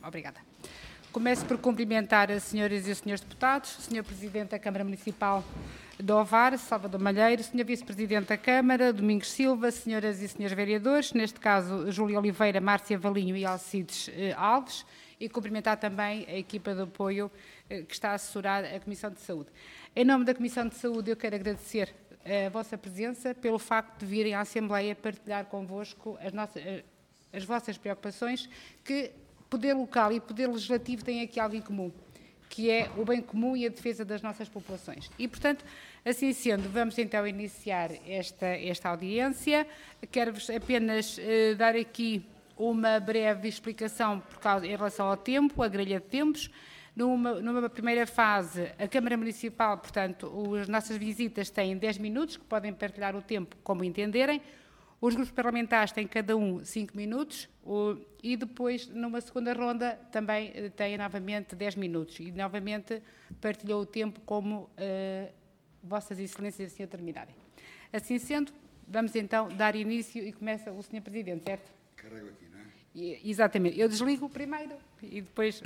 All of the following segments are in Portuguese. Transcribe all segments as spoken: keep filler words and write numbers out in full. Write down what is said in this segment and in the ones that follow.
Obrigada. Começo por cumprimentar as senhoras e os senhores deputados, o senhor Presidente da Câmara Municipal de Ovar, Salvador Malheiro, o senhor Vice-Presidente da Câmara, Domingos Silva, senhoras e senhores vereadores, neste caso Júlia Oliveira, Márcia Valinho e Alcides eh, Alves, e cumprimentar também a equipa de apoio eh, que está a assessorar a Comissão de Saúde. Em nome da Comissão de Saúde, eu quero agradecer a vossa presença pelo facto de virem à Assembleia partilhar convosco as, nossas, as vossas preocupações, que poder local e poder legislativo têm aqui algo em comum, que é o bem comum e a defesa das nossas populações. E, portanto, assim sendo, vamos então iniciar esta, esta audiência. Quero-vos apenas eh, dar aqui uma breve explicação por causa, em relação ao tempo, a grelha de tempos. Numa, numa primeira fase, a Câmara Municipal, portanto, as nossas visitas têm dez minutos, que podem partilhar o tempo como entenderem. Os grupos parlamentares têm cada um cinco minutos o, e depois, numa segunda ronda, também têm novamente dez minutos. E, novamente, partilhou o tempo como uh, vossas excelências assim o terminarem. Assim sendo, vamos então dar início e começa o senhor Presidente, certo? Carrego aqui, não é? E, exatamente. Eu desligo primeiro e depois...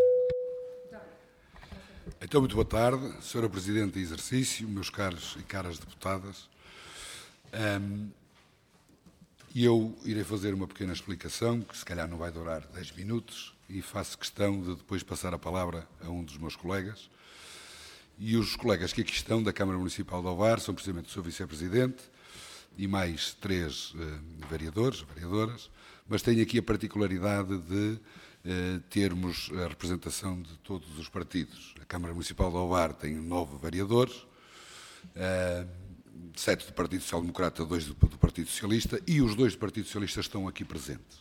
Então, muito boa tarde, senhora Presidente de Exercício, meus caros e caras deputadas. Um, E eu irei fazer uma pequena explicação, que se calhar não vai durar dez minutos, e faço questão de depois passar a palavra a um dos meus colegas. E os colegas que aqui estão da Câmara Municipal de Ovar são precisamente o senhor Vice-Presidente e mais três eh, vereadores, vereadoras, mas tenho aqui a particularidade de eh, termos a representação de todos os partidos. A Câmara Municipal de Ovar tem nove vereadores, eh, sete do Partido Social Democrata, dois do, do Partido Socialista, e os dois do Partido Socialista estão aqui presentes.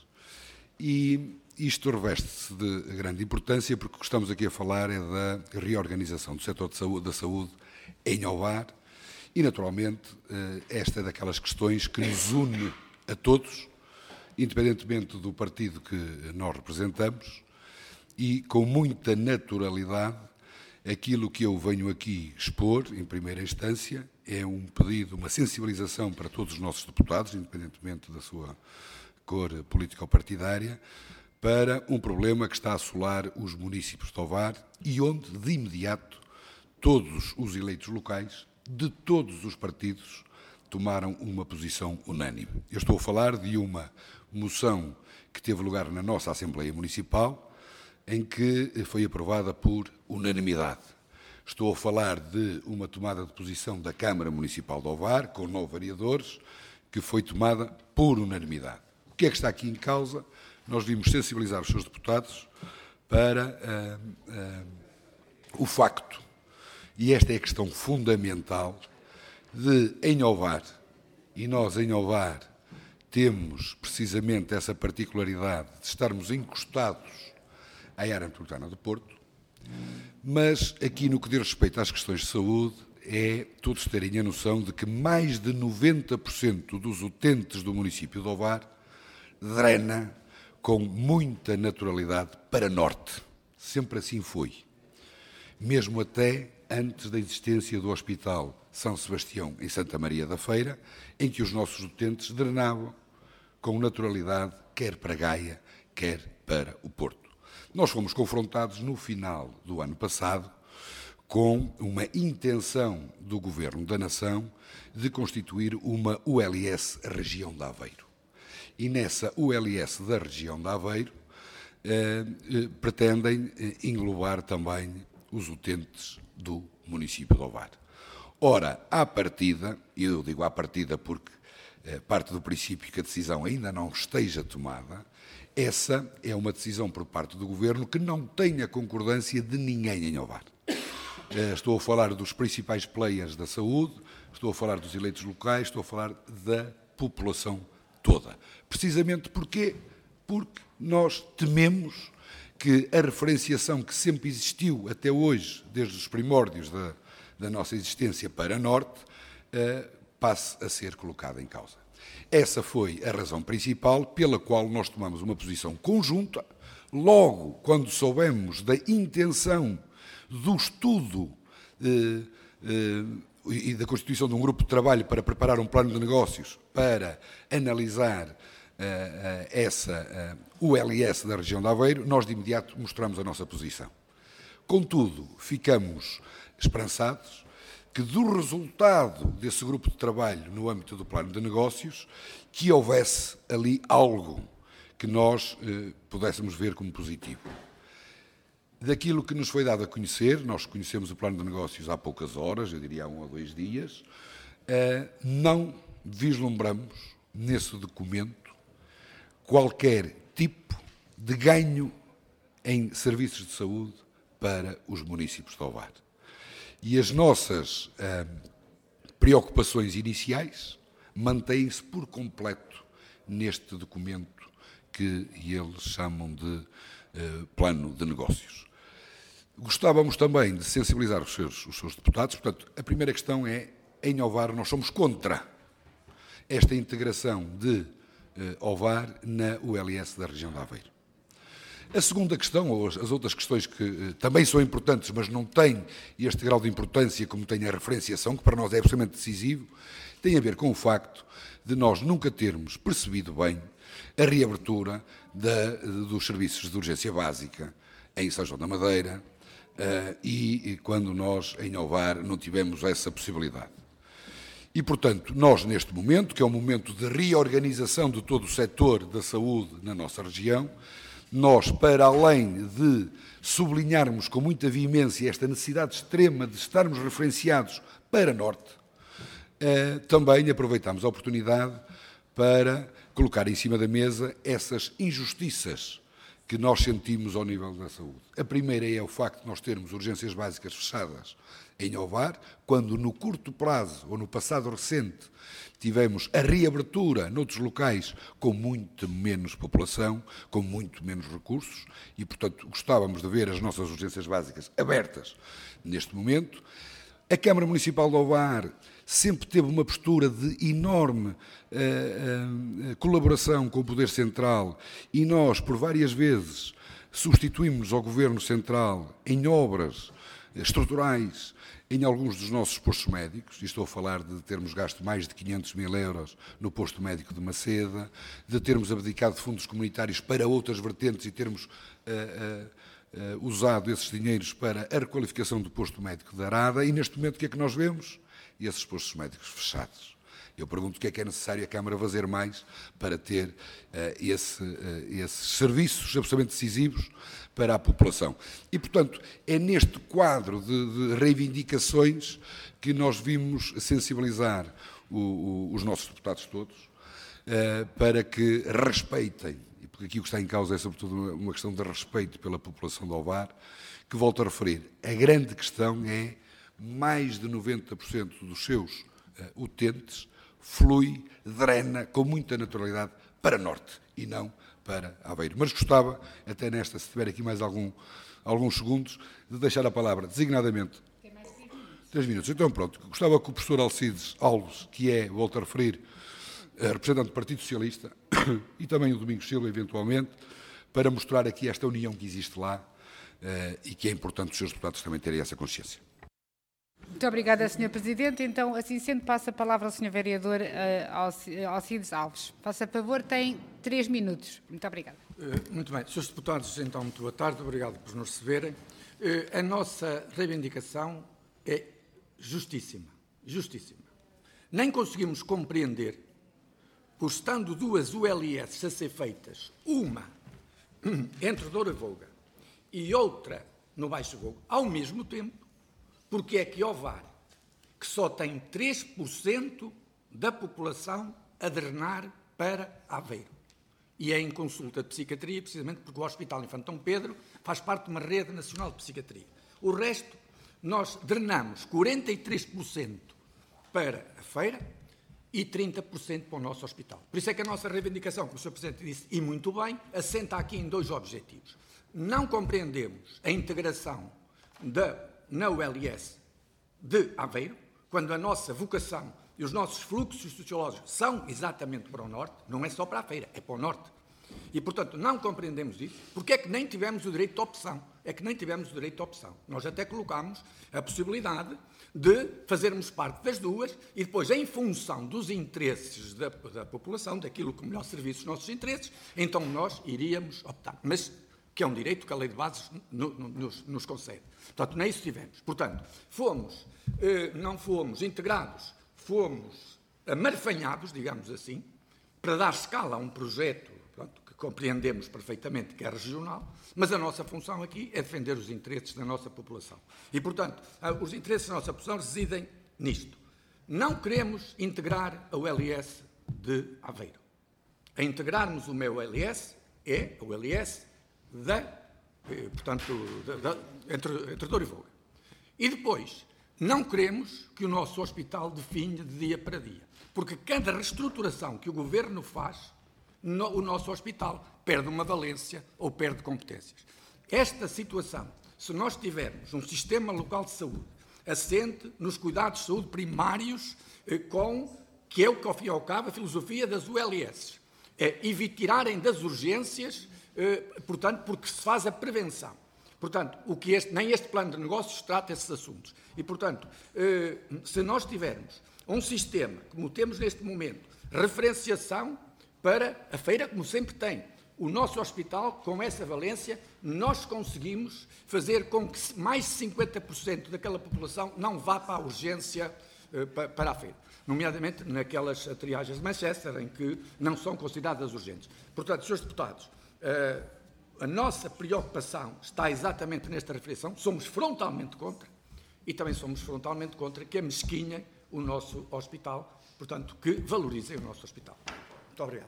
E isto reveste-se de grande importância, porque o que estamos aqui a falar é da reorganização do setor de saúde, da saúde em Ovar, e naturalmente esta é daquelas questões que nos une a todos, independentemente do partido que nós representamos, e com muita naturalidade aquilo que eu venho aqui expor, em primeira instância, é um pedido, uma sensibilização para todos os nossos deputados, independentemente da sua cor político-partidária, para um problema que está a assolar os municípios de Ovar e onde, de imediato, todos os eleitos locais, de todos os partidos, tomaram uma posição unânime. Eu estou a falar de uma moção que teve lugar na nossa Assembleia Municipal, em que foi aprovada por unanimidade. Estou a falar de uma tomada de posição da Câmara Municipal de Ovar, com nove vereadores, que foi tomada por unanimidade. O que é que está aqui em causa? Nós vimos sensibilizar os seus deputados para uh, uh, o facto, e esta é a questão fundamental, de em Ovar, e nós em Ovar temos precisamente essa particularidade de estarmos encostados à área metropolitana do Porto, mas aqui no que diz respeito às questões de saúde é todos terem a noção de que mais de noventa por cento dos utentes do município de Ovar drena com muita naturalidade para norte. Sempre assim foi. Mesmo até antes da existência do Hospital São Sebastião em Santa Maria da Feira, em que os nossos utentes drenavam com naturalidade quer para Gaia, quer para o Porto. Nós fomos confrontados no final do ano passado com uma intenção do Governo da Nação de constituir uma U L S Região de Aveiro. E nessa U L S da Região de Aveiro eh, eh, pretendem eh, englobar também os utentes do município de Ovar. Ora, à partida, e eu digo à partida porque eh, parte do princípio que a decisão ainda não esteja tomada, essa é uma decisão por parte do Governo que não tem a concordância de ninguém em Ovar. Estou a falar dos principais players da saúde, estou a falar dos eleitos locais, estou a falar da população toda. Precisamente porquê? Porque nós tememos que a referenciação que sempre existiu até hoje, desde os primórdios da, da nossa existência para Norte, uh, passe a ser colocada em causa. Essa foi a razão principal pela qual nós tomamos uma posição conjunta, logo quando soubemos da intenção do estudo eh, eh, e da constituição de um grupo de trabalho para preparar um plano de negócios, para analisar essa U L S da região de Aveiro, nós de imediato mostramos a nossa posição. Contudo, ficamos esperançados que do resultado desse grupo de trabalho no âmbito do plano de negócios, que houvesse ali algo que nós eh, pudéssemos ver como positivo. Daquilo que nos foi dado a conhecer, nós conhecemos o plano de negócios há poucas horas, eu diria há um ou dois dias, eh, não vislumbramos nesse documento qualquer tipo de ganho em serviços de saúde para os municípios de Ovar. E as nossas eh, preocupações iniciais mantêm-se por completo neste documento que eles chamam de eh, plano de negócios. Gostávamos também de sensibilizar os seus, os seus deputados. Portanto, a primeira questão é, em Ovar, nós somos contra esta integração de eh, Ovar na U L S da região de Aveiro. A segunda questão, ou as outras questões que eh, também são importantes, mas não têm este grau de importância como tem a referenciação, que para nós é absolutamente decisivo, tem a ver com o facto de nós nunca termos percebido bem a reabertura da, dos serviços de urgência básica em São João da Madeira uh, e, e quando nós, em Ovar, não tivemos essa possibilidade. E, portanto, nós, neste momento, que é um momento de reorganização de todo o setor da saúde na nossa região, nós, para além de sublinharmos com muita veemência esta necessidade extrema de estarmos referenciados para Norte, eh, também aproveitamos a oportunidade para colocar em cima da mesa essas injustiças que nós sentimos ao nível da saúde. A primeira é o facto de nós termos urgências básicas fechadas em Ovar, quando no curto prazo, ou no passado recente, tivemos a reabertura noutros locais com muito menos população, com muito menos recursos, e, portanto, gostávamos de ver as nossas urgências básicas abertas neste momento. A Câmara Municipal de Ovar sempre teve uma postura de enorme uh, uh, colaboração com o Poder Central, e nós, por várias vezes, substituímos ao Governo Central em obras estruturais em alguns dos nossos postos médicos, e estou a falar de termos gasto mais de quinhentos mil euros no posto médico de Maceda, de termos abdicado de fundos comunitários para outras vertentes e termos uh, uh, uh, usado esses dinheiros para a requalificação do posto médico de Arada, e neste momento o que é que nós vemos? Esses postos médicos fechados. Eu pergunto o que é que é necessário a Câmara fazer mais para ter uh, esse, uh, esses serviços absolutamente decisivos para a população. E, portanto, é neste quadro de, de reivindicações que nós vimos sensibilizar o, o, os nossos deputados todos uh, para que respeitem, e porque aqui o que está em causa é sobretudo uma, uma questão de respeito pela população de Ovar, que, volto a referir, a grande questão é mais de noventa por cento dos seus uh, utentes flui, drena com muita naturalidade para Norte e não para Aveiro. Mas gostava, até nesta, se tiver aqui mais algum, alguns segundos, de deixar a palavra designadamente. Tem mais três minutos. Três minutos. Então, pronto. Gostava que o professor Alcides Alves, que é, volto a referir, representante do Partido Socialista, e também o Domingos Silva, eventualmente, para mostrar aqui esta união que existe lá e que é importante os seus deputados também terem essa consciência. Muito obrigada, senhor Presidente. Então, assim sendo, passo a palavra ao senhor Vereador uh, Alcides Alves. Faça favor, tem três minutos. Muito obrigada. Uh, muito bem. senhores deputados, então, muito boa tarde. Obrigado por nos receberem. Uh, a nossa reivindicação é justíssima. Justíssima. Nem conseguimos compreender, por estando duas U L S a ser feitas, uma entre Doura Volga e outra no Baixo Gogo, ao mesmo tempo, porque é que Ovar, que só tem três por cento da população a drenar para Aveiro, e é em consulta de psiquiatria, precisamente porque o Hospital Infantão Pedro faz parte de uma rede nacional de psiquiatria. O resto, nós drenamos quarenta e três por cento para a feira e trinta por cento para o nosso hospital. Por isso é que a nossa reivindicação, como o senhor Presidente disse, e muito bem, assenta aqui em dois objetivos. Não compreendemos a integração da na U L S de Aveiro, quando a nossa vocação e os nossos fluxos sociológicos são exatamente para o Norte, não é só para a feira, é para o Norte. E, portanto, não compreendemos isso, porque é que nem tivemos o direito de opção. é que nem tivemos o direito de opção. Nós até colocámos a possibilidade de fazermos parte das duas e depois, em função dos interesses da, da população, daquilo que melhor serviço os nossos interesses, então nós iríamos optar. Mas que é um direito que a lei de bases no, no, nos, nos concede. Portanto, nem isso tivemos. Portanto, fomos, eh, não fomos integrados, fomos amarfanhados, digamos assim, para dar escala a um projeto, pronto, que compreendemos perfeitamente que é regional, mas a nossa função aqui é defender os interesses da nossa população. E, portanto, os interesses da nossa população residem nisto. Não queremos integrar a U L S de Aveiro. A integrarmos o meu L S é o L S da, eh, portanto, da, da, entre, entre Douro e Voga. E depois, não queremos que o nosso hospital definha de dia para dia, porque cada reestruturação que o Governo faz, no, o nosso hospital perde uma valência ou perde competências. Esta situação, se nós tivermos um sistema local de saúde assente nos cuidados de saúde primários, eh, com, que é o que, ao fim e ao cabo, a filosofia das U L S, é evitarem das urgências, Uh, portanto, porque se faz a prevenção. Portanto, o que este, nem este plano de negócios trata esses assuntos. E, portanto, uh, se nós tivermos um sistema, como temos neste momento, referenciação para a feira, como sempre tem, o nosso hospital, com essa valência, nós conseguimos fazer com que mais de cinquenta por cento daquela população não vá para a urgência uh, para, para a feira. Nomeadamente naquelas triagens de Manchester, em que não são consideradas urgentes. Portanto, senhores deputados, Uh, a nossa preocupação está exatamente nesta reflexão. Somos frontalmente contra e também somos frontalmente contra que amesquinhem o nosso hospital, portanto, que valorizem o nosso hospital. Muito obrigado.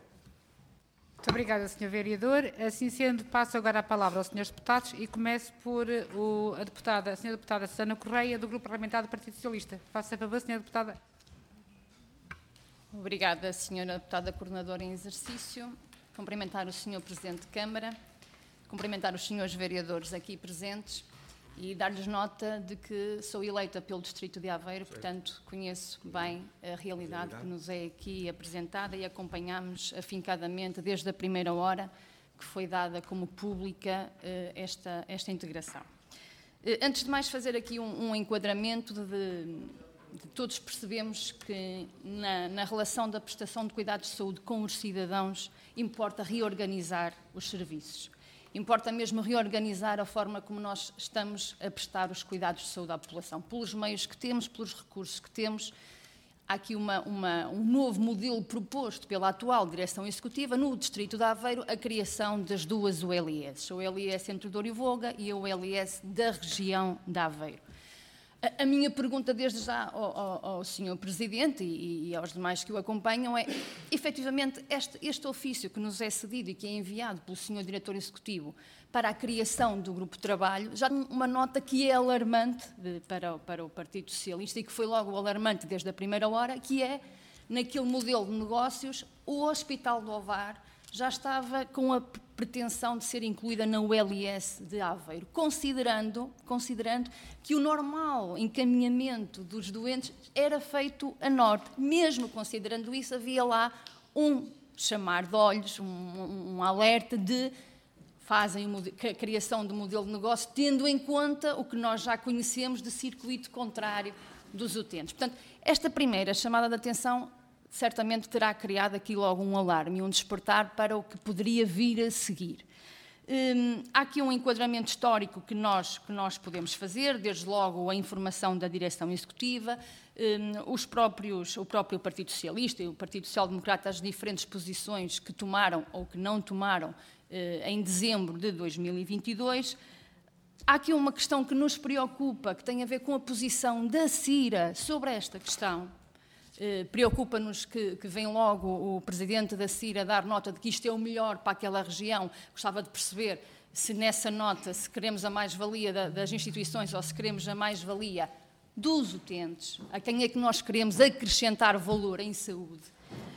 Muito obrigada, senhor Vereador. Assim sendo, passo agora a palavra aos senhores deputados e começo por o, a, deputada, a senhora deputada Susana Correia, do Grupo Parlamentar do Partido Socialista. Faça a favor, senhora deputada. Obrigada, senhora deputada coordenadora em exercício. Cumprimentar o senhor Presidente de Câmara, cumprimentar os senhores vereadores aqui presentes e dar-lhes nota de que sou eleita pelo Distrito de Aveiro, portanto, conheço bem a realidade que nos é aqui apresentada e acompanhamos afincadamente desde a primeira hora que foi dada como pública esta, esta integração. Antes de mais, fazer aqui um, um enquadramento de, de todos percebemos que na, na relação da prestação de cuidados de saúde com os cidadãos importa reorganizar os serviços. Importa mesmo reorganizar a forma como nós estamos a prestar os cuidados de saúde à população, pelos meios que temos, pelos recursos que temos. Há aqui uma, uma, um novo modelo proposto pela atual Direção Executiva no Distrito de Aveiro, a criação das duas U L S, a U L S entre Douro e Voga e a U L S da região de Aveiro. A minha pergunta desde já ao, ao, ao senhor Presidente e, e aos demais que o acompanham é, efetivamente, este, este ofício que nos é cedido e que é enviado pelo senhor Diretor Executivo para a criação do Grupo de Trabalho, já uma nota que é alarmante de, para, para o Partido Socialista e que foi logo alarmante desde a primeira hora, que é, naquele modelo de negócios, o Hospital do Ovar já estava com a pretensão de ser incluída na U L S de Aveiro, considerando, considerando que o normal encaminhamento dos doentes era feito a norte. Mesmo considerando isso, havia lá um chamar de olhos, um, um, um alerta de fazem a criação de modelo de negócio, tendo em conta o que nós já conhecemos de circuito contrário dos utentes. Portanto, esta primeira chamada de atenção certamente terá criado aqui logo um alarme, um despertar para o que poderia vir a seguir. Hum, há aqui um enquadramento histórico que nós, que nós podemos fazer, desde logo a informação da Direção Executiva, hum, os próprios, o próprio Partido Socialista e o Partido Social Democrata, as diferentes posições que tomaram ou que não tomaram eh, em dezembro de dois mil e vinte e dois. Há aqui uma questão que nos preocupa, que tem a ver com a posição da CIRA sobre esta questão. Eh, preocupa-nos que, que vem logo o Presidente da CIRA dar nota de que isto é o melhor para aquela região. Gostava de perceber se nessa nota, se queremos a mais-valia da, das instituições ou se queremos a mais-valia dos utentes, a quem é que nós queremos acrescentar valor em saúde.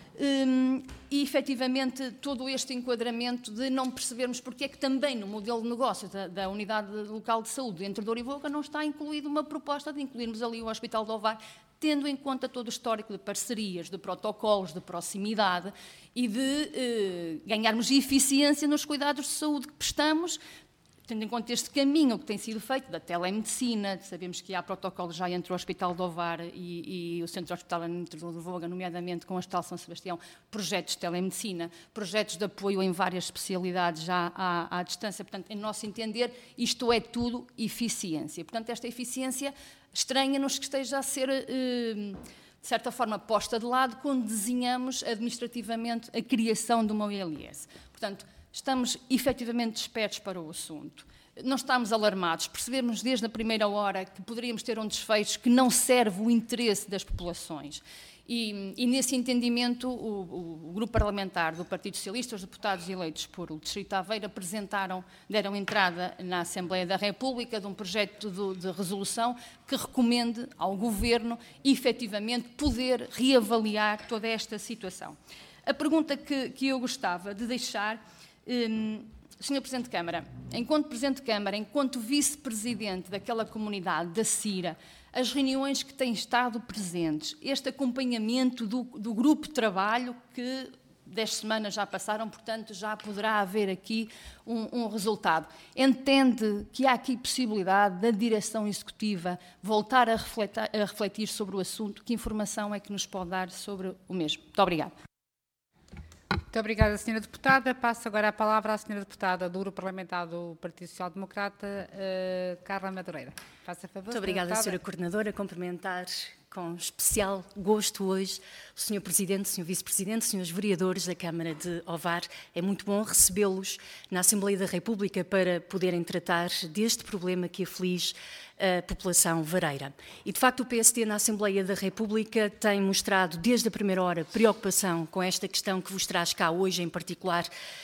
Um, e, efetivamente, todo este enquadramento de não percebermos porque é que também no modelo de negócio da, da Unidade Local de Saúde entre Douro e Voga não está incluída uma proposta de incluirmos ali o Hospital do Ovar, tendo em conta todo o histórico de parcerias, de protocolos, de proximidade e de eh, ganharmos eficiência nos cuidados de saúde que prestamos, tendo em conta este caminho que tem sido feito da telemedicina, sabemos que há protocolos já entre o Hospital de Ovar e, e o Centro Hospitalar de Voga, nomeadamente com o Hospital São Sebastião, projetos de telemedicina, projetos de apoio em várias especialidades já à, à distância. Portanto, em nosso entender, isto é tudo eficiência. Portanto, esta eficiência estranha-nos que esteja a ser, de certa forma, posta de lado quando desenhamos administrativamente a criação de uma O L S. Portanto, estamos efetivamente despertos para o assunto. Não estamos alarmados, percebemos desde a primeira hora que poderíamos ter um desfecho que não serve o interesse das populações. E, e nesse entendimento, o, o grupo parlamentar do Partido Socialista, os deputados eleitos por o Distrito de Aveiro, apresentaram, deram entrada na Assembleia da República de um projeto de, de resolução que recomende ao Governo, efetivamente, poder reavaliar toda esta situação. A pergunta que, que eu gostava de deixar... Hum, senhor Presidente de Câmara, enquanto Presidente de Câmara, enquanto Vice-Presidente daquela comunidade, da CIRA, as reuniões que têm estado presentes, este acompanhamento do, do grupo de trabalho que dez semanas já passaram, portanto já poderá haver aqui um, um resultado. Entende que há aqui possibilidade da direção executiva voltar a refletir, a refletir sobre o assunto? Que informação é que nos pode dar sobre o mesmo? Muito obrigada. Muito obrigada, senhora Deputada. Passo agora a palavra à senhora Deputada do Grupo Parlamentar do Partido Social Democrata, uh, Carla Madureira. Faça a favor. Muito obrigada, senhora Coordenadora. Cumprimentar com especial gosto hoje o senhor Presidente, o senhor Vice-Presidente, os senhores vereadores da Câmara de Ovar. É muito bom recebê-los na Assembleia da República para poderem tratar deste problema que aflige a população vareira. E, de facto, o P S D na Assembleia da República tem mostrado, desde a primeira hora, preocupação com esta questão que vos traz cá hoje, em particular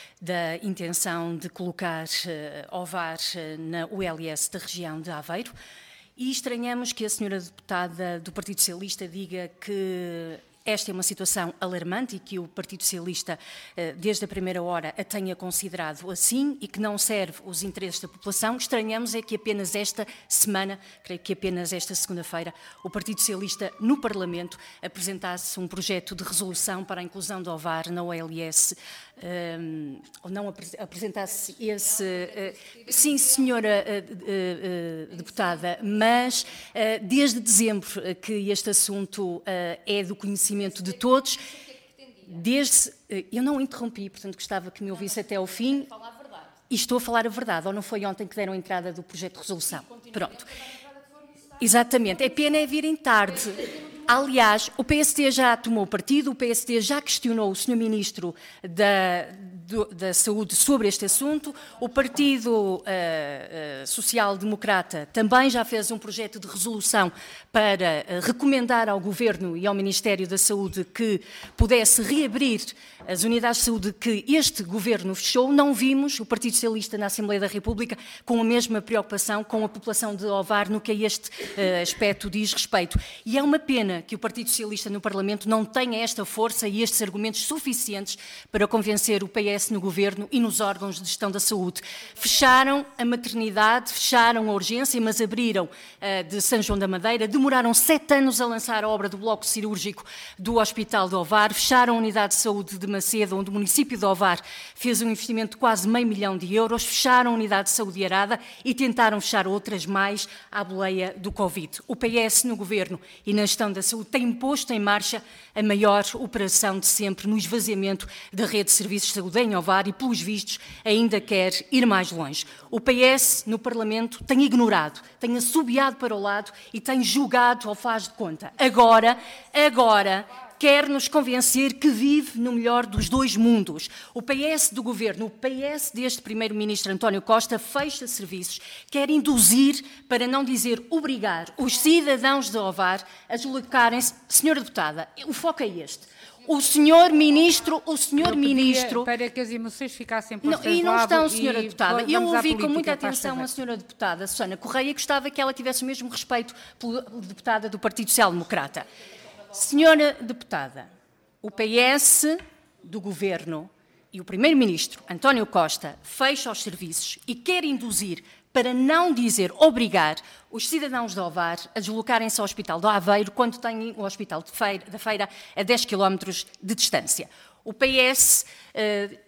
da intenção de colocar uh, Ovar uh, na U L S da região de Aveiro. E estranhamos que a senhora deputada do Partido Socialista diga que esta é uma situação alarmante e que o Partido Socialista, desde a primeira hora, a tenha considerado assim e que não serve os interesses da população. Estranhamos é que apenas esta semana, creio que apenas esta segunda-feira, o Partido Socialista no Parlamento apresentasse um projeto de resolução para a inclusão de Ovar na O L S, um, ou não apresentasse esse... Uh, sim, senhora uh, uh, deputada, mas uh, desde dezembro que este assunto uh, é do conhecimento de todos, desde... Eu não interrompi, portanto gostava que me ouvisse até ao fim, e estou a falar a verdade, ou não foi ontem que deram a entrada do projeto de resolução? Pronto. Exatamente, é pena é virem tarde. Aliás, o P S D já tomou partido, o P S D já questionou o senhor Ministro da, do, da Saúde sobre este assunto, o Partido uh, uh, Social Democrata também já fez um projeto de resolução para uh, recomendar ao Governo e ao Ministério da Saúde que pudesse reabrir as unidades de saúde que este Governo fechou. Não vimos o Partido Socialista na Assembleia da República com a mesma preocupação com a população de Ovar no que a este uh, aspecto diz respeito. E é uma pena que o Partido Socialista no Parlamento não tenha esta força e estes argumentos suficientes para convencer o P S no Governo e nos órgãos de gestão da saúde. Fecharam a maternidade, fecharam a urgência, mas abriram uh, de São João da Madeira, demoraram sete anos a lançar a obra do bloco cirúrgico do Hospital de Ovar, fecharam a unidade de saúde de Macedo, onde o município de Ovar fez um investimento de quase meio milhão de euros, fecharam a unidade de saúde de Arada e tentaram fechar outras mais à boleia do Covid. O P S no Governo e na gestão da saúde tem posto em marcha a maior operação de sempre no esvaziamento da rede de serviços de saúde em Ovar e, pelos vistos, ainda quer ir mais longe. O P S no Parlamento tem ignorado, tem assobiado para o lado e tem julgado ao faz de conta. Agora, agora... quer nos convencer que vive no melhor dos dois mundos. O P S do Governo, o P S deste Primeiro-Ministro António Costa, fecha serviços, quer induzir, para não dizer obrigar, os cidadãos de Ovar a deslocarem-se. Senhora Deputada, o foco é este. O senhor Ministro, o senhor Ministro... Para que as emoções ficassem postas não, E não estão, senhora Deputada. Eu ouvi política, com muita atenção a senhora Deputada, Susana Correia, e gostava que ela tivesse o mesmo respeito pela deputada do Partido Social Democrata. Senhora Deputada, o P S do Governo e o Primeiro-Ministro, António Costa, fecha os serviços e quer induzir, para não dizer obrigar, os cidadãos de Ovar a deslocarem-se ao Hospital de Aveiro quando têm o Hospital de Feira, da Feira a dez quilómetros de distância. O P S uh,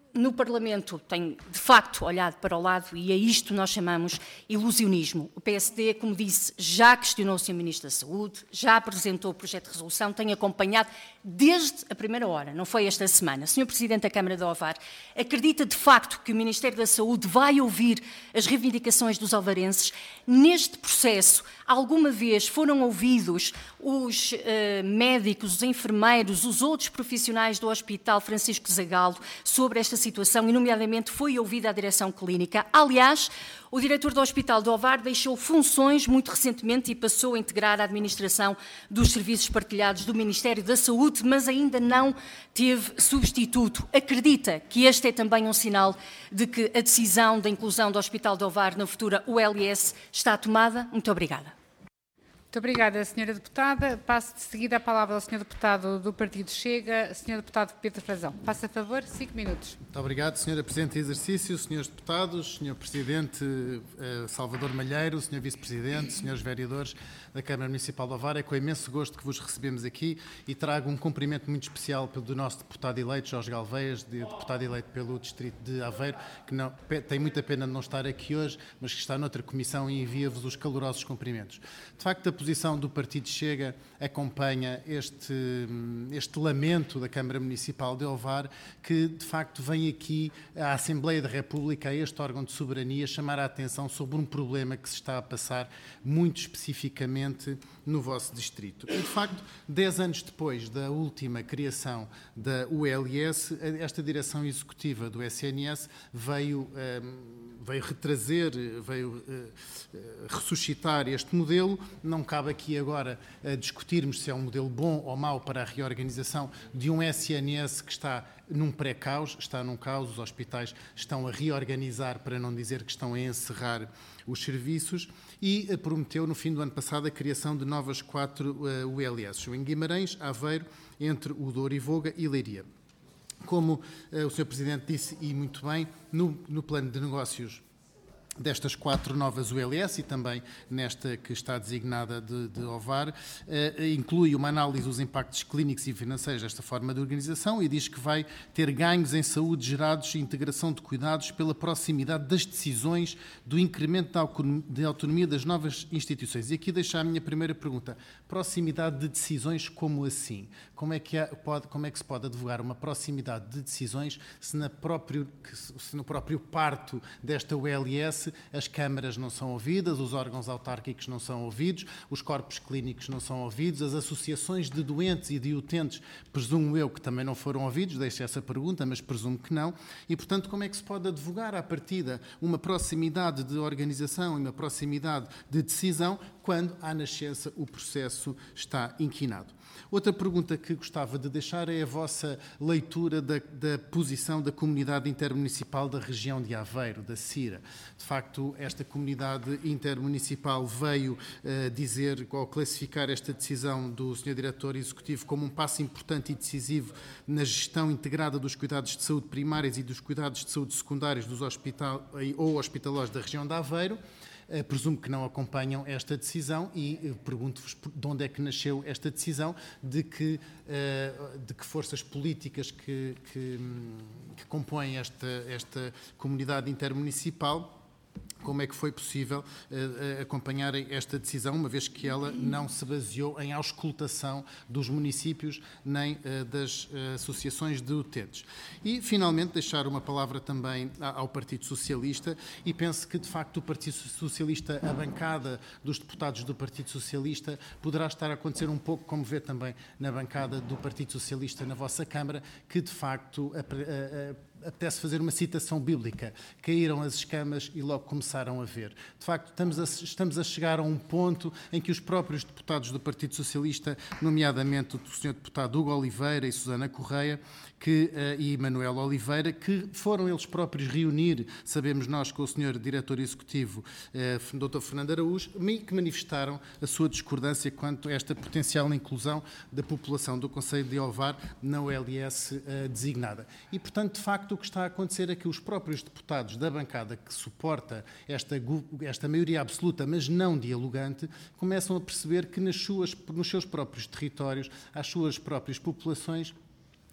no Parlamento tem, de facto, olhado para o lado e a isto nós chamamos ilusionismo. O P S D, como disse, já questionou o senhor Ministro da Saúde, já apresentou o projeto de resolução, tem acompanhado desde a primeira hora, não foi esta semana. senhor Presidente da Câmara de Ovar, acredita de facto que o Ministério da Saúde vai ouvir as reivindicações dos alvarenses? Neste processo, alguma vez foram ouvidos os uh, médicos, os enfermeiros, os outros profissionais do Hospital Francisco Zagalo sobre esta situação e, nomeadamente, foi ouvida a direção clínica? Aliás, o diretor do Hospital de Ovar deixou funções muito recentemente e passou a integrar a administração dos serviços partilhados do Ministério da Saúde, mas ainda não teve substituto. Acredita que este é também um sinal de que a decisão da inclusão do Hospital de Ovar na futura U L S está tomada? Muito obrigada. Muito obrigada, senhora Deputada. Passo de seguida a palavra ao senhor Deputado do Partido Chega, senhor Deputado Pedro Frazão. Faça a favor, cinco minutos. Muito obrigado, senhora Presidente de Exercício, senhores Deputados, senhor Presidente eh, Salvador Malheiro, senhor Vice-Presidente, senhores Vereadores da Câmara Municipal de Ovar. É com imenso gosto que vos recebemos aqui e trago um cumprimento muito especial do nosso deputado eleito, Jorge Galveias, de, deputado eleito pelo Distrito de Aveiro, que não, tem muita pena de não estar aqui hoje, mas que está noutra comissão e envia-vos os calorosos cumprimentos. De facto, a posição do Partido Chega acompanha este, este lamento da Câmara Municipal de Ovar, que de facto vem aqui à Assembleia da República, a este órgão de soberania, chamar a atenção sobre um problema que se está a passar muito especificamente no vosso distrito. E de facto, dez anos depois da última criação da U L S, esta direção executiva do S N S veio... Um, veio retrazer, veio uh, ressuscitar este modelo. Não cabe aqui agora uh, discutirmos se é um modelo bom ou mau para a reorganização de um S N S que está num pré-caos, está num caos, os hospitais estão a reorganizar, para não dizer que estão a encerrar os serviços, e uh, prometeu no fim do ano passado a criação de novas quatro uh, U L S, em Guimarães, Aveiro, entre o Douro e Voga e Leiria. Como uh, o senhor Presidente disse, e muito bem, no, no plano de negócios destas quatro novas U L S e também nesta que está designada de, de Ovar, uh, inclui uma análise dos impactos clínicos e financeiros desta forma de organização e diz que vai ter ganhos em saúde gerados e integração de cuidados pela proximidade das decisões do incremento da autonomia das novas instituições. E aqui deixo a minha primeira pergunta. Proximidade de decisões, como assim? Como é que, há, pode, como é que se pode advogar uma proximidade de decisões se, na próprio, se no próprio parto desta U L S as câmaras não são ouvidas, os órgãos autárquicos não são ouvidos, os corpos clínicos não são ouvidos, as associações de doentes e de utentes, presumo eu que também não foram ouvidos, deixo essa pergunta, mas presumo que não, e portanto como é que se pode advogar à partida uma proximidade de organização e uma proximidade de decisão quando à nascença o processo está inquinado? Outra pergunta que gostava de deixar é a vossa leitura da, da posição da Comunidade Intermunicipal da região de Aveiro, da CIRA. De facto, esta Comunidade Intermunicipal veio uh, dizer, ou classificar esta decisão do senhor Diretor Executivo como um passo importante e decisivo na gestão integrada dos cuidados de saúde primários e dos cuidados de saúde secundários dos hospital, ou hospitalórios da região de Aveiro. Uh, presumo que não acompanham esta decisão e uh, pergunto-vos de onde é que nasceu esta decisão, de que, uh, de que forças políticas que, que, que compõem esta, esta comunidade intermunicipal, como é que foi possível uh, acompanhar esta decisão, uma vez que ela não se baseou em auscultação dos municípios nem uh, das uh, associações de utentes. E, finalmente, deixar uma palavra também ao Partido Socialista, e penso que, de facto, o Partido Socialista, a bancada dos deputados do Partido Socialista, poderá estar a acontecer um pouco, como vê também na bancada do Partido Socialista na vossa Câmara, que, de facto, a, a, a apetece fazer uma citação bíblica. Caíram as escamas e logo começaram a ver. De facto, estamos a, estamos a chegar a um ponto em que os próprios deputados do Partido Socialista, nomeadamente o senhor deputado Hugo Oliveira e Susana Correia, que, uh, e Manuel Oliveira, que foram eles próprios reunir, sabemos nós, com o senhor Diretor Executivo, uh, doutor Fernando Araújo, que manifestaram a sua discordância quanto a esta potencial inclusão da população do Concelho de Ovar na U L S uh, designada. E, portanto, de facto, o que está a acontecer é que os próprios deputados da bancada que suporta esta, esta maioria absoluta, mas não dialogante, começam a perceber que nas suas, nos seus próprios territórios, às suas próprias populações,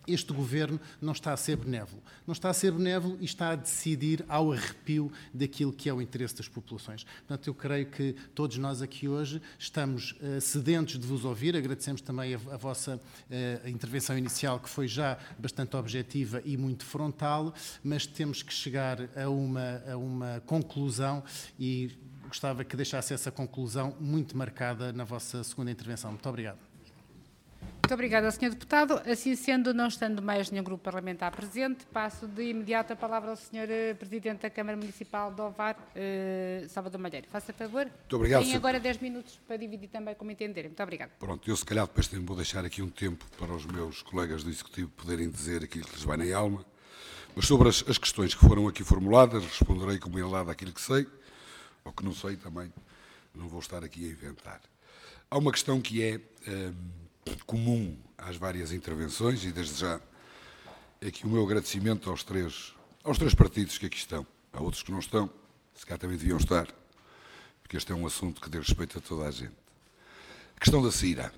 este governo não está a ser benévolo. Não está a ser benévolo e está a decidir ao arrepio daquilo que é o interesse das populações. Portanto, eu creio que todos nós aqui hoje estamos uh, sedentos de vos ouvir. Agradecemos também a, a vossa uh, intervenção inicial, que foi já bastante objetiva e muito frontal, mas temos que chegar a uma, a uma conclusão e gostava que deixasse essa conclusão muito marcada na vossa segunda intervenção. Muito obrigado. Muito obrigada, senhor Deputado. Assim sendo, não estando mais nenhum grupo parlamentar presente, passo de imediato a palavra ao senhor Presidente da Câmara Municipal de Ovar, eh, Salvador Malheiro. Faça favor. Muito obrigado. Tem senhor... agora dez minutos para dividir também como entenderem. Muito obrigado. Pronto, eu se calhar depois tenho, vou deixar aqui um tempo para os meus colegas do Executivo poderem dizer aquilo que lhes vai na alma, mas sobre as, as questões que foram aqui formuladas, responderei com humildade àquilo que sei, ou que não sei também, não vou estar aqui a inventar. Há uma questão que é... Eh, comum às várias intervenções e desde já aqui o meu agradecimento aos três, aos três partidos que aqui estão. Há outros que não estão, se calhar também deviam estar, porque este é um assunto que diz respeito a toda a gente. A questão da CIRA.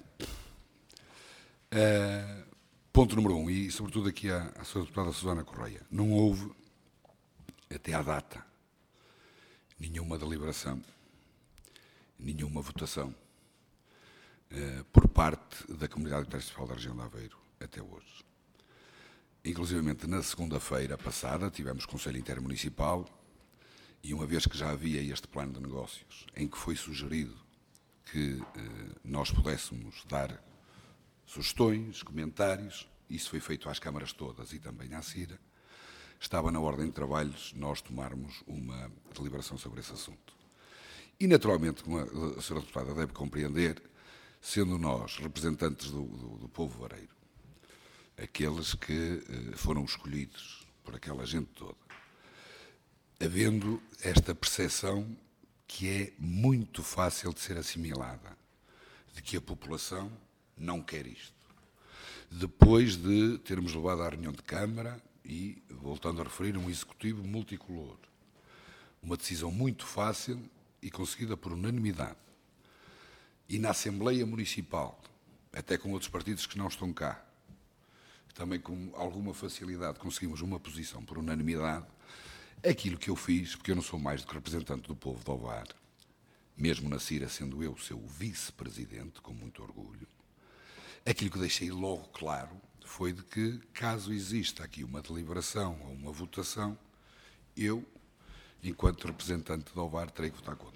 Uh, ponto número um, e sobretudo aqui à, à senhora deputada Susana Correia. Não houve, até à data, nenhuma deliberação, nenhuma votação Uh, por parte da Comunidade Municipal da Região de Aveiro, até hoje. Inclusivamente, na segunda-feira passada, tivemos Conselho Intermunicipal e, uma vez que já havia este plano de negócios, em que foi sugerido que uh, nós pudéssemos dar sugestões, comentários, isso foi feito às câmaras todas e também à CIRA, estava na ordem de trabalhos nós tomarmos uma deliberação sobre esse assunto. E, naturalmente, como a senhora deputada deve compreender, sendo nós representantes do, do, do povo vareiro, aqueles que eh, foram escolhidos por aquela gente toda, havendo esta percepção que é muito fácil de ser assimilada, de que a população não quer isto. Depois de termos levado à reunião de Câmara e, voltando a referir, um executivo multicolor, uma decisão muito fácil e conseguida por unanimidade. E na Assembleia Municipal, até com outros partidos que não estão cá, também com alguma facilidade conseguimos uma posição por unanimidade, aquilo que eu fiz, porque eu não sou mais do que representante do povo de Ovar, mesmo na CIRA sendo eu seu vice-presidente, com muito orgulho, aquilo que deixei logo claro foi de que, caso exista aqui uma deliberação ou uma votação, eu, enquanto representante de Ovar, terei que votar contra.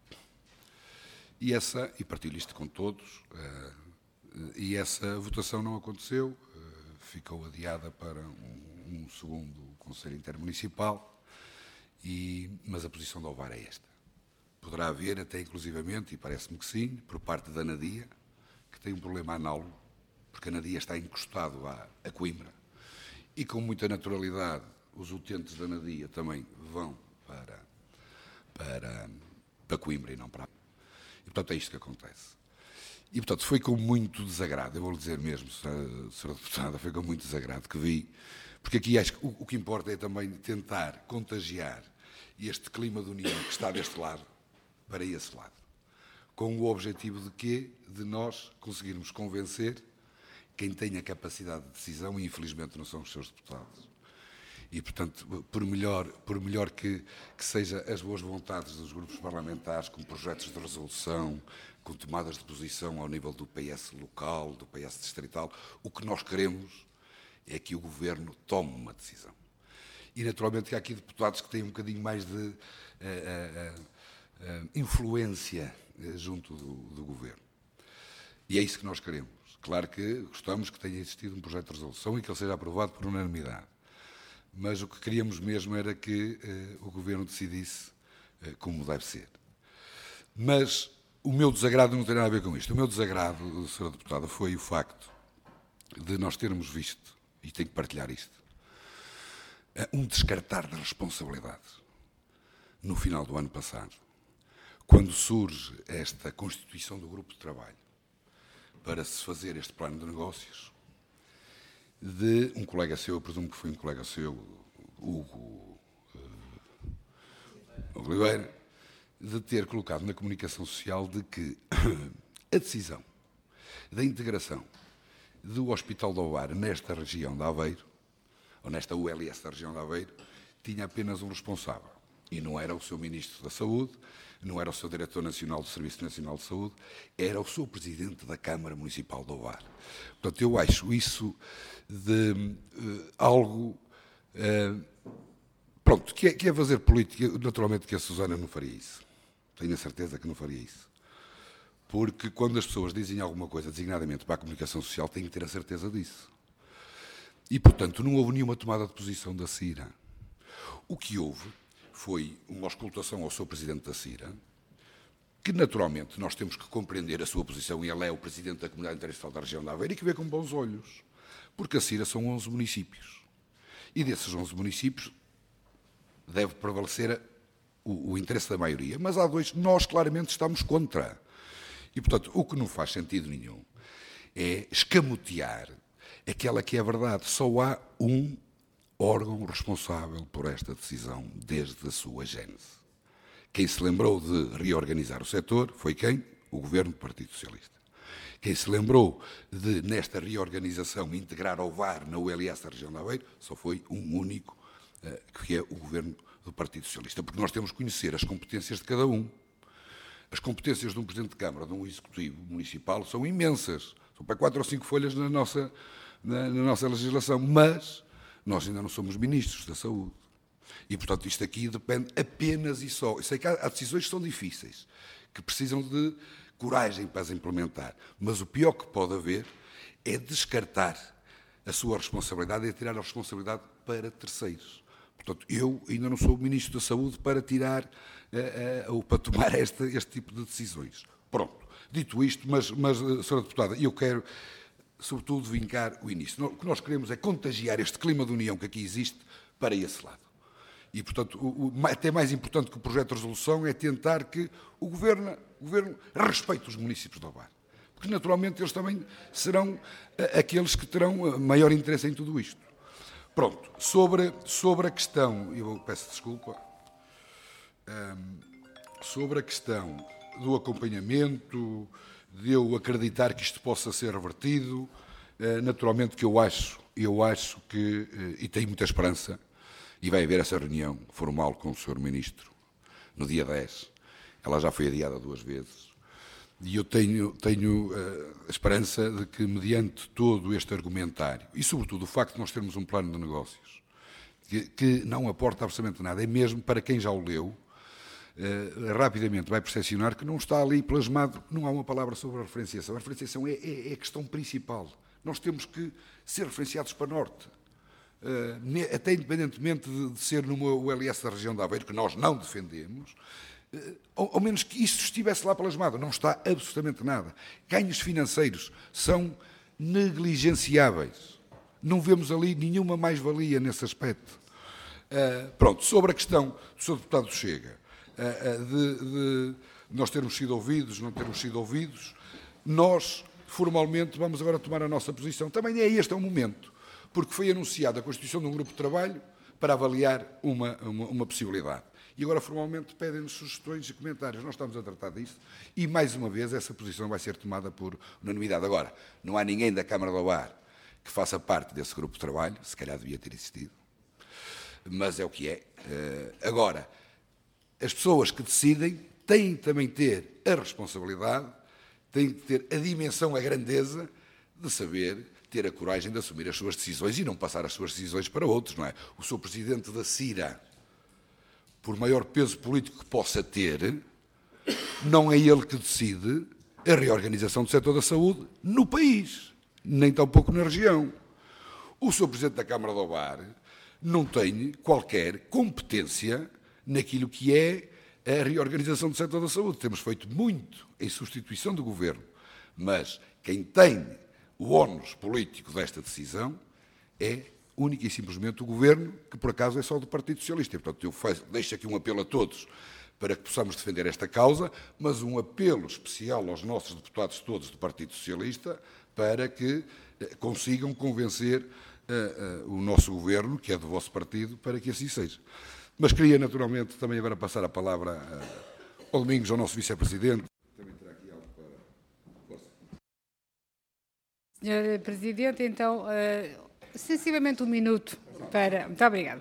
E, essa, e partilho isto com todos, uh, e essa votação não aconteceu, uh, ficou adiada para um, um segundo Conselho Intermunicipal, e, mas a posição de Ovar é esta. Poderá haver até inclusivamente, e parece-me que sim, por parte da Nadia, que tem um problema análogo, porque a Nadia está encostado à, a Coimbra, e com muita naturalidade os utentes da Nadia também vão para, para, para Coimbra e não para a E, portanto, é isto que acontece. E, portanto, foi com muito desagrado, eu vou lhe dizer mesmo, senhora Deputada, foi com muito desagrado que vi, porque aqui acho que o, o que importa é também tentar contagiar este clima de união que está deste lado para esse lado, com o objetivo de quê? De nós conseguirmos convencer quem tem a capacidade de decisão, e infelizmente não são os seus deputados. E, portanto, por melhor, por melhor que, que seja as boas vontades dos grupos parlamentares, com projetos de resolução, com tomadas de posição ao nível do P S local, do P S distrital, o que nós queremos é que o Governo tome uma decisão. E, naturalmente, que há aqui deputados que têm um bocadinho mais de uh, uh, uh, influência uh, junto do, do Governo. E é isso que nós queremos. Claro que gostamos que tenha existido um projeto de resolução e que ele seja aprovado por unanimidade. Mas o que queríamos mesmo era que uh, o Governo decidisse uh, como deve ser. Mas o meu desagrado não tem nada a ver com isto. O meu desagrado, senhora Deputada, foi o facto de nós termos visto, e tenho que partilhar isto, uh, um descartar de responsabilidades no final do ano passado, quando surge esta constituição do grupo de trabalho para se fazer este plano de negócios, de um colega seu, eu presumo que foi um colega seu, Hugo uh, Oliveira, de ter colocado na comunicação social de que a decisão da integração do Hospital de Ovar nesta região de Aveiro, ou nesta U L S da região de Aveiro, tinha apenas um responsável. E não era o seu Ministro da Saúde, não era o seu Diretor Nacional do Serviço Nacional de Saúde, era o seu Presidente da Câmara Municipal de Ovar. Portanto, eu acho isso de uh, algo... Uh, pronto, que é, que é fazer política. Naturalmente que a Susana não faria isso. Tenho a certeza que não faria isso. Porque quando as pessoas dizem alguma coisa designadamente para a comunicação social, têm que ter a certeza disso. E, portanto, não houve nenhuma tomada de posição da CIRA. O que houve foi uma auscultação ao seu Presidente da CIRA, que, naturalmente, nós temos que compreender a sua posição, e ele é o Presidente da Comunidade Interseccional da região de Aveiro, e que vê com bons olhos. Porque a CIRA são onze municípios. E desses onze municípios deve prevalecer o, o interesse da maioria. Mas há dois, nós claramente estamos contra. E, portanto, o que não faz sentido nenhum é escamotear aquela que é a verdade. Só há um órgão responsável por esta decisão desde a sua gênese. Quem se lembrou de reorganizar o setor foi quem? O Governo do Partido Socialista. Quem se lembrou de, nesta reorganização, integrar Ovar na U L S da região de Aveiro, só foi um único, que é o Governo do Partido Socialista. Porque nós temos que conhecer as competências de cada um. As competências de um Presidente de Câmara, de um Executivo Municipal, são imensas. São para quatro ou cinco folhas na nossa, na, na nossa legislação. Mas nós ainda não somos Ministros da Saúde. E, portanto, isto aqui depende apenas e só. Eu sei que há, há decisões que são difíceis, que precisam de coragem para as implementar. Mas o pior que pode haver é descartar a sua responsabilidade e tirar a responsabilidade para terceiros. Portanto, eu ainda não sou Ministro da Saúde para tirar uh, uh, ou para tomar este, este tipo de decisões. Pronto. Dito isto, mas, mas senhora Deputada, eu quero, sobretudo, vincar o início. O que nós queremos é contagiar este clima de união que aqui existe para esse lado. E, portanto, o, o, até mais importante que o projeto de resolução é tentar que o Governo, o governo respeite os municípios de Ovar. Porque, naturalmente, eles também serão uh, aqueles que terão maior interesse em tudo isto. Pronto, sobre, sobre a questão, eu peço desculpa, um, sobre a questão do acompanhamento, de eu acreditar que isto possa ser revertido, uh, naturalmente que eu acho, eu acho que, uh, e tenho muita esperança, e vai haver essa reunião formal com o senhor Ministro no dia dez, ela já foi adiada duas vezes, e eu tenho, tenho uh, a esperança de que, mediante todo este argumentário, e sobretudo o facto de nós termos um plano de negócios, que, que não aporta absolutamente nada, é mesmo para quem já o leu, uh, rapidamente vai percepcionar que não está ali plasmado, não há uma palavra sobre a referenciação. A referenciação é, é, é a questão principal. Nós temos que ser referenciados para norte. Uh, até independentemente de, de ser numa U L S da região de Aveiro, que nós não defendemos, uh, ao, ao menos que isso estivesse lá plasmado. Não está absolutamente nada. Ganhos financeiros são negligenciáveis. Não vemos ali nenhuma mais-valia nesse aspecto. Uh, pronto, sobre a questão do senhor Deputado Chega, uh, uh, de, de nós termos sido ouvidos, não termos sido ouvidos, nós, formalmente, vamos agora tomar a nossa posição. Também é este é o momento, porque foi anunciada a constituição de um grupo de trabalho para avaliar uma, uma, uma possibilidade. E agora, formalmente, pedem-nos sugestões e comentários. Nós estamos a tratar disso e, mais uma vez, essa posição vai ser tomada por unanimidade. Agora, não há ninguém da Câmara de Ovar que faça parte desse grupo de trabalho, se calhar devia ter existido, mas é o que é. Agora, as pessoas que decidem têm também ter a responsabilidade, têm que ter a dimensão, a grandeza de saber ter a coragem de assumir as suas decisões e não passar as suas decisões para outros, não é? O seu Presidente da CIRA, por maior peso político que possa ter, não é ele que decide a reorganização do setor da saúde no país, nem tampouco na região. O seu Presidente da Câmara de Ovar não tem qualquer competência naquilo que é a reorganização do setor da saúde. Temos feito muito em substituição do Governo, mas quem tem o ónus político desta decisão é única e simplesmente o Governo, que por acaso é só do Partido Socialista. E, portanto, eu faço, deixo aqui um apelo a todos para que possamos defender esta causa, mas um apelo especial aos nossos deputados todos do Partido Socialista para que eh, consigam convencer eh, eh, o nosso Governo, que é do vosso partido, para que assim seja. Mas queria, naturalmente, também agora passar a palavra eh, ao Domingos, ao nosso Vice-Presidente. senhor Presidente, então, uh, sensivelmente um minuto para... Muito obrigada.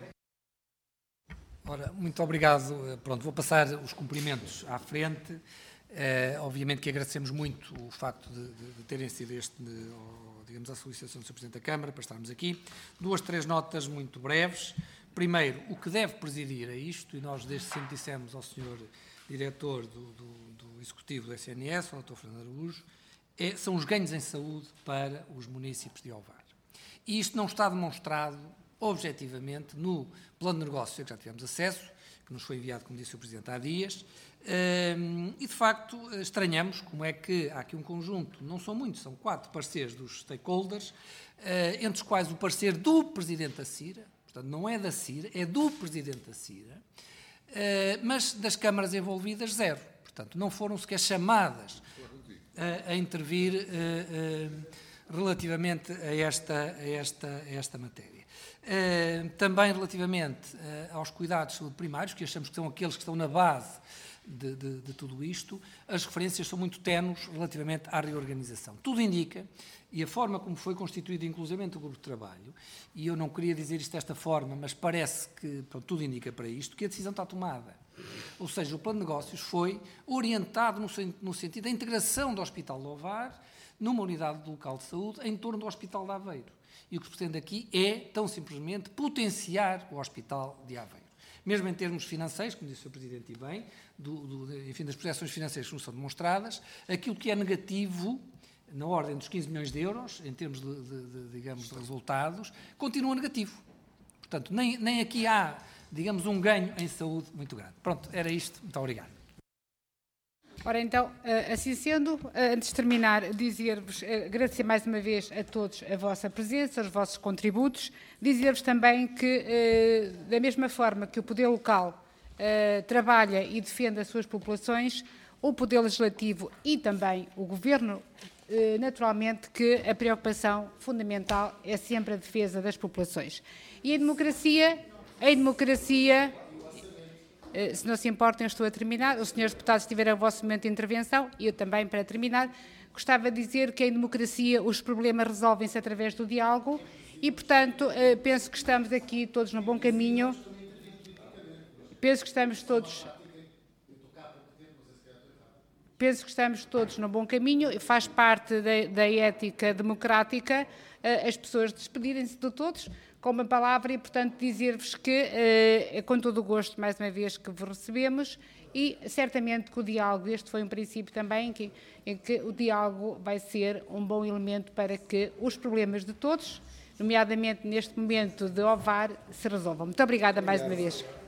Ora, muito obrigado. Pronto, vou passar os cumprimentos à frente. Uh, obviamente que agradecemos muito o facto de, de, de terem sido este, de, ou, digamos, a solicitação do senhor Presidente da Câmara para estarmos aqui. Duas, três notas muito breves. Primeiro, o que deve presidir a isto, e nós desde sempre dissemos ao senhor Diretor do, do, do Executivo do S N S, ao doutor Fernando Araújo, é, são os ganhos em saúde para os municípios de Ovar. E isto não está demonstrado objetivamente no plano de negócio a que já tivemos acesso, que nos foi enviado, como disse o Presidente, há dias, e de facto estranhamos como é que há aqui um conjunto, não são muitos, são quatro pareceres dos stakeholders, entre os quais o parecer do Presidente da CIRA, portanto não é da CIRA, é do Presidente da CIRA, mas das câmaras envolvidas zero, portanto não foram sequer chamadas a, a intervir relativamente a esta, a esta, a esta matéria. Uh, também relativamente uh, aos cuidados de saúde primários, que achamos que são aqueles que estão na base de, de, de tudo isto, as referências são muito ténues relativamente à reorganização. Tudo indica, e a forma como foi constituído inclusivamente o grupo de trabalho, e eu não queria dizer isto desta forma, mas parece que pronto, tudo indica para isto, que a decisão está tomada. Ou seja, o plano de negócios foi orientado no, no sentido da integração do Hospital de Ovar numa unidade local de saúde em torno do Hospital de Aveiro. E o que se pretende aqui é, tão simplesmente, potenciar o Hospital de Aveiro. Mesmo em termos financeiros, como disse o Presidente e bem, do, do, enfim, das projeções financeiras que nos são demonstradas, aquilo que é negativo, na ordem dos quinze milhões de euros, em termos de, de, de, digamos, de resultados, continua negativo. Portanto, nem, nem aqui há, digamos, um ganho em saúde muito grande. Pronto, era isto. Muito obrigado. Ora, então, assim sendo, antes de terminar, dizer-vos, agradecer mais uma vez a todos a vossa presença, os vossos contributos, dizer-vos também que, da mesma forma que o poder local trabalha e defende as suas populações, o poder legislativo e também o governo, naturalmente que a preocupação fundamental é sempre a defesa das populações. E a democracia, a democracia... Se não se importam, eu estou a terminar. Os senhores deputados tiveram o vosso momento de intervenção e eu também, para terminar, gostava de dizer que em democracia os problemas resolvem-se através do diálogo e, portanto, penso que estamos aqui todos no bom caminho. Penso que estamos todos... Penso que estamos todos no bom caminho, faz parte da, da ética democrática as pessoas despedirem-se de todos com uma palavra e, portanto, dizer-vos que é com todo o gosto, mais uma vez, que vos recebemos e, certamente, que o diálogo, este foi um princípio também, que, em que o diálogo vai ser um bom elemento para que os problemas de todos, nomeadamente neste momento de Ovar, se resolvam. Muito obrigada mais uma vez.